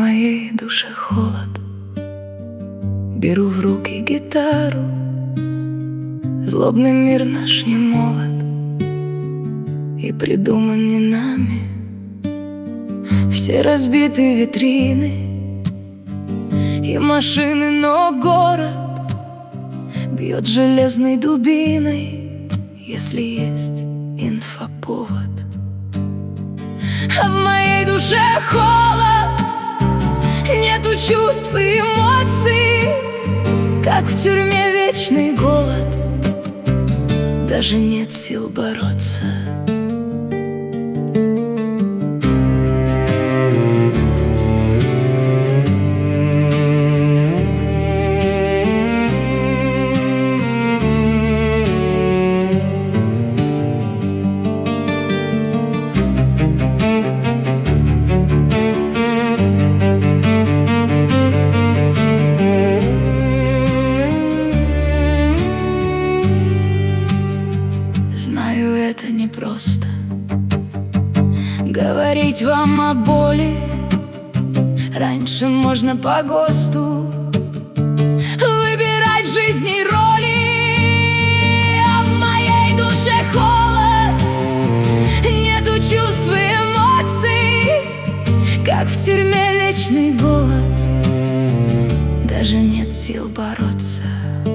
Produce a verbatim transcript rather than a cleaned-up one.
моей душе холод. Беру в руки гитару, злобный мир наш не молод и придуман не нами. Все разбиты витрины и машины, но город бьет железной дубиной, если есть инфоповод. А в моей душе холод, нету чувств и эмоций, как в тюрьме вечный голод, даже нет сил бороться. Знаю, это непросто говорить вам о боли. Раньше можно по ГОСТу выбирать жизни роли, а в моей душе холод, нету чувств и эмоций, как в тюрьме вечный голод, даже нет сил бороться.